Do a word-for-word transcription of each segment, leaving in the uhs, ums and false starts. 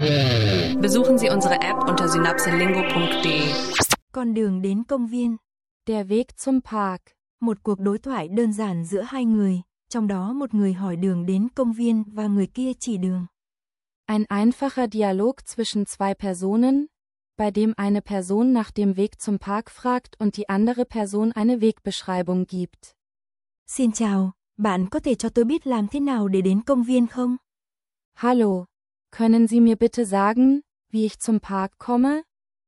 Besuchen Sie unsere App unter synapselingo punkt de. Con đường đến công viên. Der Weg zum Park. Một cuộc đối thoại đơn giản giữa hai người, trong đó một người hỏi đường đến công viên và người kia chỉ đường. Ein einfacher Dialog zwischen zwei Personen, bei dem eine Person nach dem Weg zum Park fragt und die andere Person eine Wegbeschreibung gibt. Xin chào, bạn có thể cho tôi biết làm thế nào để đến công viên không? Hallo, können Sie mir bitte sagen, wie ich zum Park komme?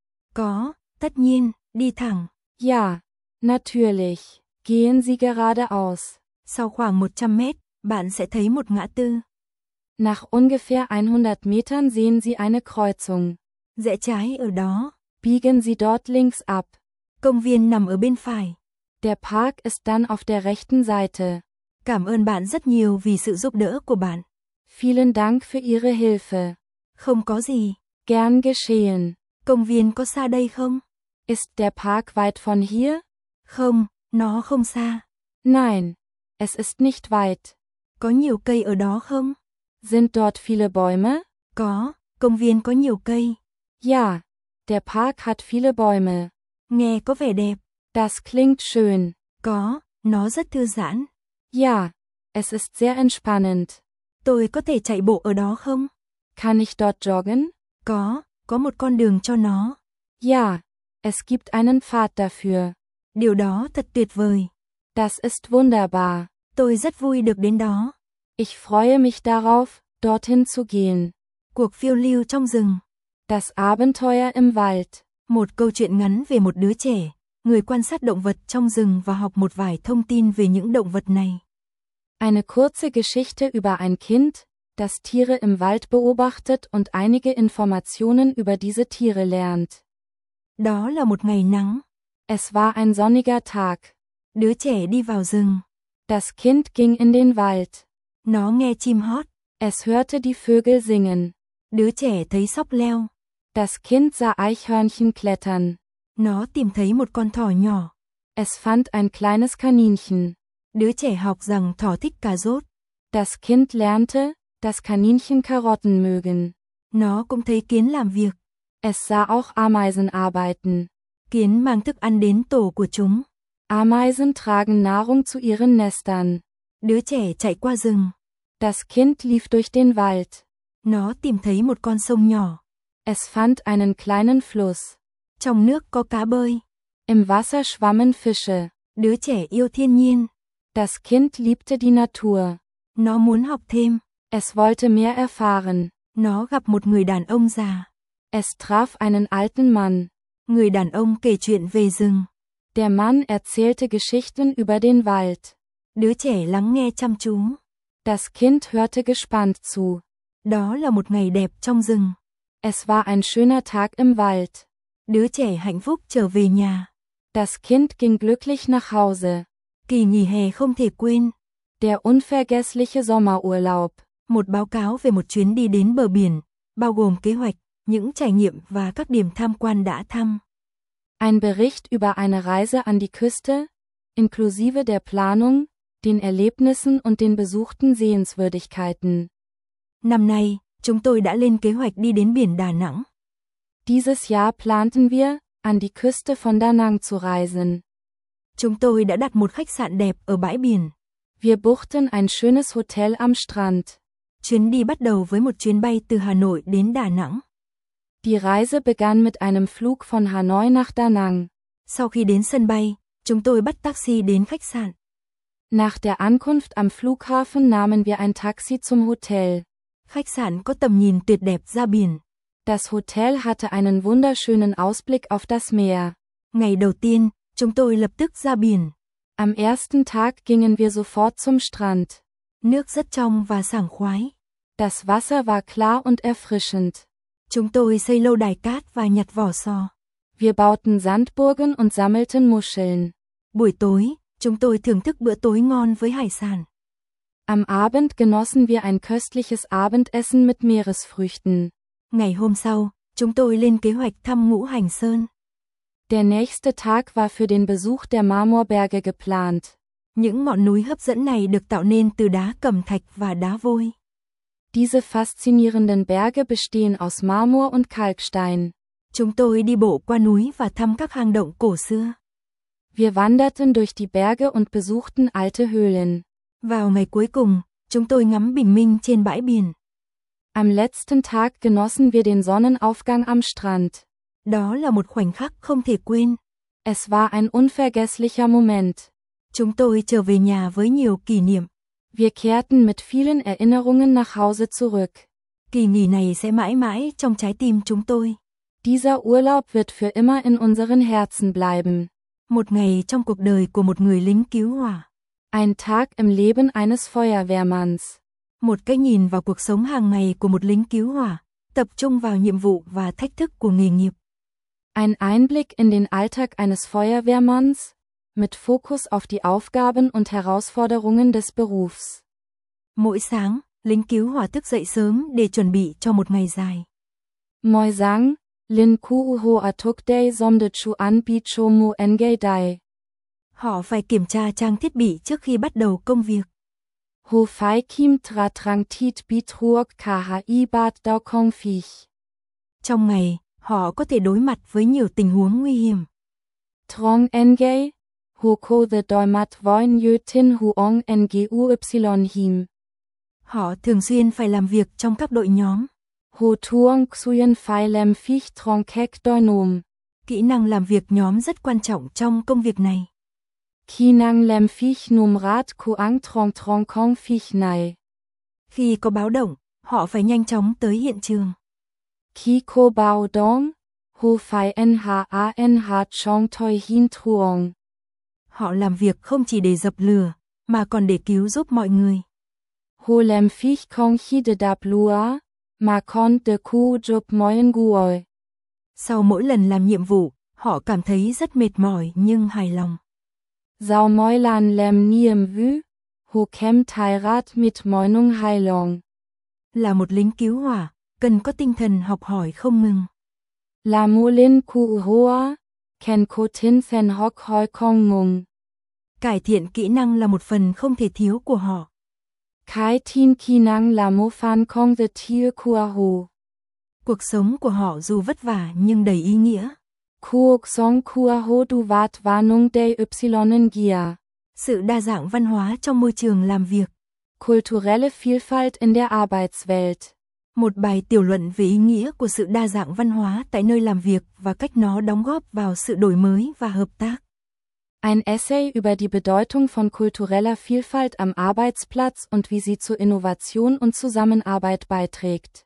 Có, tất nhiên, đi thẳng. Ja, natürlich. Gehen Sie geradeaus. Sau khoảng một trăm mét, bạn sẽ thấy một ngã tư. Nach ungefähr hundert Metern sehen Sie eine Kreuzung. Rẽ trái ở đó. Biegen Sie dort links ab. Công viên nằm ở bên phải. Der Park ist dann auf der rechten Seite. Cảm ơn bạn rất nhiều vì sự giúp đỡ của bạn. Vielen Dank für Ihre Hilfe. Không có gì. Gern geschehen. Công viên có xa đây không? Ist der Park weit von hier? Không, nó không xa. Nein, es ist nicht weit. Có nhiều cây ở đó không? Sind dort viele Bäume? Có, công viên có nhiều cây. Ja, der Park hat viele Bäume. Nghe có vẻ đẹp. Das klingt schön. Có, nó rất thư giãn. Ja, es ist sehr entspannend. Tôi có thể chạy bộ ở đó không? Kann ich dort joggen? Có, có một con đường cho nó. Ja, es gibt einen Pfad dafür. Điều đó thật tuyệt vời. Das ist wunderbar. Tôi rất vui được đến đó. Ich freue mich darauf, dorthin zu gehen. Cuộc phiêu lưu trong rừng. Das Abenteuer im Wald. Một câu chuyện ngắn về một đứa trẻ, người quan sát động vật trong rừng và học một vài thông tin về những động vật này. Eine kurze Geschichte über ein Kind, das Tiere im Wald beobachtet und einige Informationen über diese Tiere lernt. Đó là một ngày nắng. Es war ein sonniger Tag. Đứa trẻ đi vào rừng. Das Kind ging in den Wald. Nó nghe chim hót. Es hörte die Vögel singen. Đứa trẻ thấy sóc leo. Das Kind sah Eichhörnchen klettern. Nó tìm thấy một con thỏ nhỏ. Es fand ein kleines Kaninchen. Đứa trẻ học rằng thỏ thích cà rốt. Das Kind lernte, dass Kaninchen Karotten mögen. Nó cũng thấy kiến làm việc. Es sah auch Ameisen arbeiten. Kiến mang thức ăn đến tổ của chúng. Ameisen tragen Nahrung zu ihren Nestern. Đứa trẻ chạy qua rừng. Das Kind lief durch den Wald. Nó tìm thấy một con sông nhỏ. Es fand einen kleinen Fluss. Trong nước có cá bơi. Im Wasser schwammen Fische. Đứa trẻ yêu thiên nhiên. Das Kind liebte die Natur. Nó muốn học thêm. Es wollte mehr erfahren. Nó gặp một người đàn ông già. Es traf einen alten Mann. Người đàn ông kể chuyện về rừng. Der Mann erzählte Geschichten über den Wald. Đứa trẻ lắng nghe chăm chú. Das Kind hörte gespannt zu. Đó là một ngày đẹp trong rừng. Es war ein schöner Tag im Wald. Đứa trẻ hạnh phúc trở về nhà. Das Kind ging glücklich nach Hause. Kỳ nghỉ hè không thể quên. Der unvergessliche Sommerurlaub. Một báo cáo về một chuyến đi đến bờ biển, bao gồm kế hoạch, những trải nghiệm và các điểm tham quan đã thăm. Ein Bericht über eine Reise an die Küste, inklusive der Planung, den Erlebnissen und den besuchten Sehenswürdigkeiten. Năm nay, chúng tôi đã lên kế hoạch đi đến biển Đà Nẵng. Dieses Jahr planten wir, an die Küste von Da Nang zu reisen. Chúng tôi đã đặt một khách sạn đẹp ở bãi biển. Wir buchten ein schönes Hotel am Strand. Chuyến đi bắt đầu với một chuyến bay từ Hà Nội đến Đà Nẵng. Die Reise begann mit einem Flug von Hanoi nach Da Nang. Sau khi đến sân bay, chúng tôi bắt taxi đến khách sạn. Nach der Ankunft am Flughafen nahmen wir ein Taxi zum Hotel. Khách sạn có tầm nhìn tuyệt đẹp ra biển. Das Hotel hatte einen wunderschönen Ausblick auf das Meer. Ngày đầu tiên, chúng tôi lập tức ra biển. Am ersten Tag gingen wir sofort zum Strand. Nước rất trong và sảng khoái. Das Wasser war klar und erfrischend. Chúng tôi xây lâu đài cát và nhặt vỏ sò. Wir bauten Sandburgen und sammelten Muscheln. Buổi tối, chúng tôi thưởng thức bữa tối ngon với hải sản. Am Abend genossen wir ein köstliches Abendessen mit Meeresfrüchten. Ngày hôm sau, chúng tôi lên kế hoạch thăm Ngũ Hành Sơn. Der nächste Tag war für den Besuch der Marmorberge geplant. Những ngọn núi hấp dẫn này được tạo nên từ đá cẩm thạch và đá vôi. Diese faszinierenden Berge bestehen aus Marmor und Kalkstein. Chúng tôi đi bộ qua núi và thăm các hang động cổ xưa. Wir wanderten durch die Berge und besuchten alte Höhlen. Vào ngày cuối cùng, chúng tôi ngắm bình minh trên bãi biển. Am letzten Tag genossen wir den Sonnenaufgang am Strand. Đó là một khoảnh khắc không thể quên. Es war ein unvergesslicher Moment. Chúng tôi trở về nhà với nhiều kỷ niệm. Wir kehrten mit vielen Erinnerungen nach Hause zurück. Kỳ nghỉ này sẽ mãi mãi trong trái tim chúng tôi. Dieser Urlaub wird für immer in unseren Herzen bleiben. Một ngày trong cuộc đời của một người lính cứu hỏa. Ein Tag im Leben eines Feuerwehrmanns. Một cái nhìn vào cuộc sống hàng ngày của một lính cứu hỏa, tập trung vào nhiệm vụ và thách thức của nghề nghiệp. Ein Einblick in den Alltag eines Feuerwehrmanns, mit Fokus auf die Aufgaben und Herausforderungen des Berufs. Mỗi sáng, lính cứu hỏa thức dậy sớm để chuẩn bị cho một ngày dài. Moi sang, Lin Kuu Ho Atuk Day Somde Chu An Bi Cho Mu Engay Dai. Họ phải kiểm tra trang thiết bị trước khi bắt đầu công việc. Ho Phai Kim Tra Trang Tit Bi Truok K H I Bat Dao Kong Phich. Trong ngày, họ có thể đối mặt với nhiều tình huống nguy hiểm. Trong Engay, Ho Ko The Doi Mat Voin Yö Tin Huong N G U Y Him. Họ thường xuyên phải làm việc trong các đội nhóm. Ho Tuong Xuyen Phai Lem Phich Trong Kek Doi Nom. Kỹ năng làm việc nhóm rất quan trọng trong công việc này. Ki Nang Lem Phich Num Rat Kuang Trong Trong Kong Phich Nai. Khi có báo động, họ phải nhanh chóng tới hiện trường. Ki Ko Bao Dong, Ho Phai N H A N H Chong Toi Hin Truong. Họ làm việc không chỉ để dập lửa, mà còn để cứu giúp mọi người. Ho Lem Phich Kong Hi De Dap Lua, Ma Con De Ku Job Moyen Guoi. Sau mỗi lần làm nhiệm vụ, họ cảm thấy rất mệt mỏi nhưng hài lòng. Sau mỗi lần làm nhiệm vụ, Ho Kem Thai Rat mit Moinung Hai Long. Là một lính cứu hỏa, cần có tinh thần học hỏi không ngừng. La Mulin Ku Hoa, Ken Ko Tin Sen Hok Hoi Kong Mung. Cải thiện kỹ năng là một phần không thể thiếu của họ. Kai Tin Ki Nang La Mo Fan Kong The Tier Kua Ho. Cuộc sống của họ dù vất vả nhưng đầy ý nghĩa. Kuok Song Kua Ho Du Wat Warnung Day Ypsilonen Gia. Sự đa dạng văn hóa trong môi trường làm việc. Kulturelle Vielfalt in der Arbeitswelt. Một bài tiểu luận về ý nghĩa của sự đa dạng văn hóa tại nơi làm việc và cách nó đóng góp vào sự đổi mới và hợp tác. Ein Essay über die Bedeutung von kultureller Vielfalt am Arbeitsplatz und wie sie zur Innovation und Zusammenarbeit beiträgt.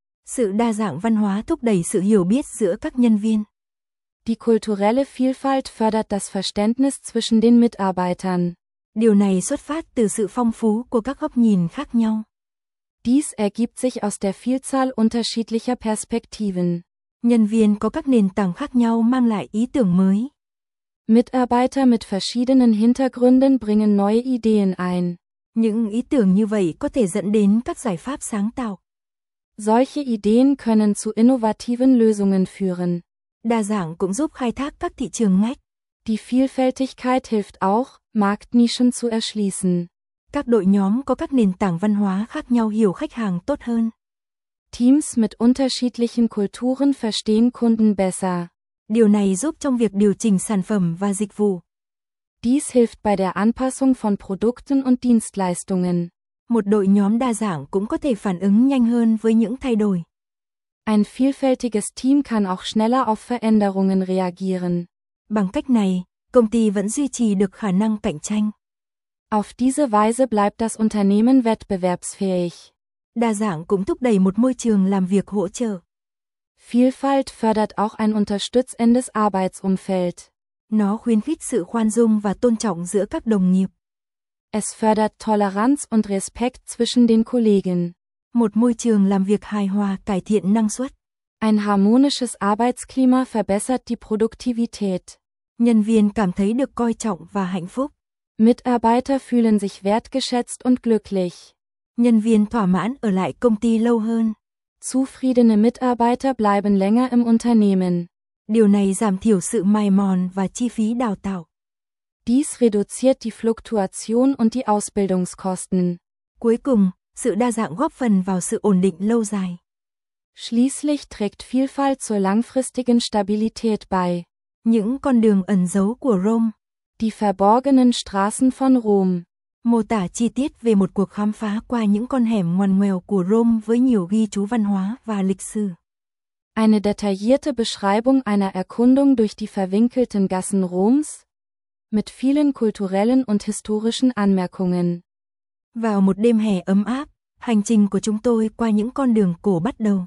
Sự đa dạng văn hóa thúc đẩy sự hiểu biết giữa các nhân viên. Die kulturelle Vielfalt fördert das Verständnis zwischen den Mitarbeitern. Điều này xuất phát từ sự phong phú của các góc nhìn khác nhau. Dies ergibt sich aus der Vielzahl unterschiedlicher Perspektiven. Nhân viên có các nền tảng khác nhau mang lại ý tưởng mới. Mitarbeiter mit verschiedenen Hintergründen bringen neue Ideen ein. Những ý tưởng như vậy có thể dẫn đến các giải pháp sáng tạo. Solche Ideen können zu innovativen Lösungen führen. Đa dạng cũng giúp khai thác các thị trường ngách. Die Vielfältigkeit hilft auch, Marktnischen zu erschließen. Các đội nhóm có các nền tảng văn hóa khác nhau hiểu khách hàng tốt hơn. Teams mit unterschiedlichen Kulturen verstehen Kunden besser. Điều này giúp trong việc điều chỉnh sản phẩm và dịch vụ. Dies hilft bei der Anpassung von Produkten und Dienstleistungen. Một đội nhóm đa dạng cũng có thể phản ứng nhanh hơn với những thay đổi. Ein vielfältiges Team kann auch schneller auf Veränderungen reagieren. Bằng cách này, công ty vẫn duy trì được khả năng cạnh tranh. Auf diese Weise bleibt das Unternehmen wettbewerbsfähig. Đa dạng cũng thúc đẩy một môi trường làm việc hỗ trợ. Vielfalt fördert auch ein unterstützendes Arbeitsumfeld. Nó khuyến khích sự khoan dung và tôn trọng giữa các đồng nghiệp. Es fördert Toleranz und Respekt zwischen den Kollegen. Một môi trường làm việc hài hòa cải thiện năng suất. Ein harmonisches Arbeitsklima verbessert die Produktivität. Nhân viên cảm thấy được coi trọng và hạnh phúc. Mitarbeiter fühlen sich wertgeschätzt und glücklich. Nhân viên thỏa mãn ở lại công ty lâu hơn. Zufriedene Mitarbeiter bleiben länger im Unternehmen. Điều này giảm thiểu sự mài mòn và chi phí đào tạo. Dies reduziert die Fluktuation und die Ausbildungskosten. Cuối cùng, Sự đa dạng góp phần vào sự ổn định lâu dài. Schließlich trägt Vielfalt zur langfristigen Stabilität bei. Những con đường ẩn giấu của Rome. Die verborgenen Straßen von Rom. Mô tả chi tiết về một cuộc khám phá qua những con hẻm ngoằn ngoèo của Rome với nhiều ghi chú văn hóa và lịch sử. Eine detaillierte Beschreibung einer Erkundung durch die verwinkelten Gassen Roms, mit vielen kulturellen und historischen Anmerkungen. Vào một đêm hè ấm áp, hành trình của chúng tôi qua những con đường cổ bắt đầu.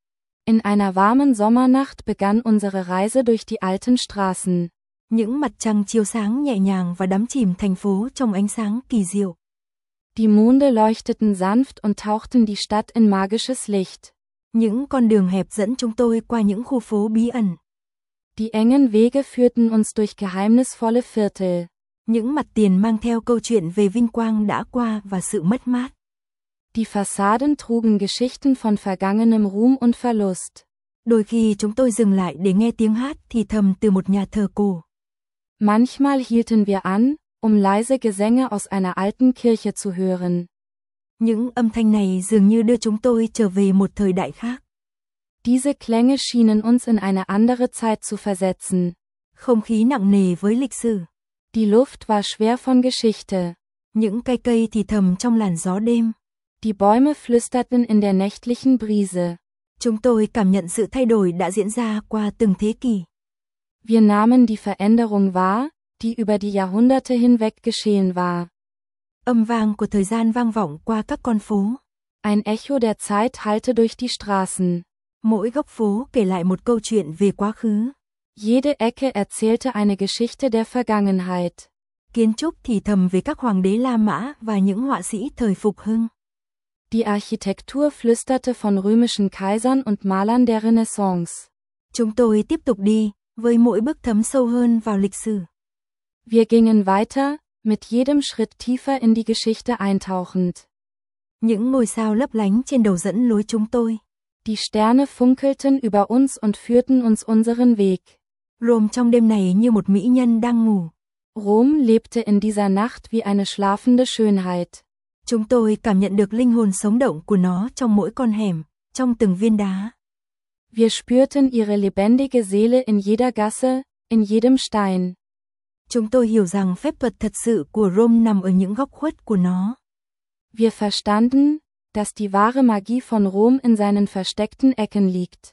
In einer warmen Sommernacht begann unsere Reise durch die alten Straßen. Những mặt trăng chiếu sáng nhẹ nhàng và đắm chìm thành phố trong ánh sáng kỳ diệu. Die Monde leuchteten sanft und tauchten die Stadt in magisches Licht. Những con đường hẹp dẫn chúng tôi qua những khu phố bí ẩn. Die engen Wege führten uns durch geheimnisvolle Viertel. Những mặt tiền mang theo câu chuyện về vinh quang đã qua và sự mất mát. Die Fassaden trugen Geschichten von vergangenem Ruhm und Verlust. Đôi khi chúng tôi dừng lại để nghe tiếng hát thì thầm từ một nhà thờ cổ. Manchmal hielten wir an, um leise Gesänge aus einer alten Kirche zu hören. Những âm thanh này dường như đưa chúng tôi trở về một thời đại khác. Diese Klänge schienen uns in eine andere Zeit zu versetzen. Không khí nặng nề với lịch sử. Die Luft war schwer von Geschichte. Những cây cây thì thầm trong làn gió đêm. Die Bäume flüsterten in der nächtlichen Brise. Chúng tôi cảm nhận sự thay đổi đã diễn ra qua từng thế kỷ. Wir nahmen die Veränderung wahr, die über die Jahrhunderte hinweg geschehen war. Âm vang của thời gian vang vọng qua các con phố. Ein Echo der Zeit hallte durch die Straßen. Mỗi góc phố kể lại một câu chuyện về quá khứ. Jede Ecke erzählte eine Geschichte der Vergangenheit. Kiến trúc thì thầm về các hoàng đế La Mã và những họa sĩ thời phục hưng. Die Architektur flüsterte von römischen Kaisern und Malern der Renaissance. Chúng tôi tiếp tục đi, với mỗi bước thấm sâu hơn vào lịch sử. Wir gingen weiter, mit jedem Schritt tiefer in die Geschichte eintauchend. Những ngôi sao lấp lánh trên đầu dẫn lối chúng tôi. Die Sterne funkelten über uns und führten uns unseren Weg. Rome trong đêm này như một mỹ nhân đang ngủ. Rom lebte in dieser Nacht wie eine schlafende Schönheit. Chúng tôi cảm nhận được linh hồn sống động của nó trong mỗi con hẻm, trong từng viên đá. Wir spürten ihre lebendige Seele in jeder Gasse, in jedem Stein. Chúng tôi hiểu rằng phép thuật thật sự của Rome nằm ở những góc khuất của nó. Wir verstanden, dass die wahre Magie von Rom in seinen versteckten Ecken liegt.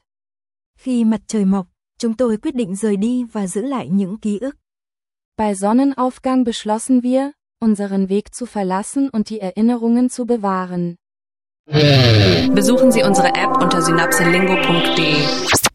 Khi mặt trời mọc, chúng tôi quyết định rời đi và giữ lại những ký ức. Bei Sonnenaufgang beschlossen wir, unseren Weg zu verlassen und die Erinnerungen zu bewahren. Besuchen Sie unsere App unter synapselingo punkt de.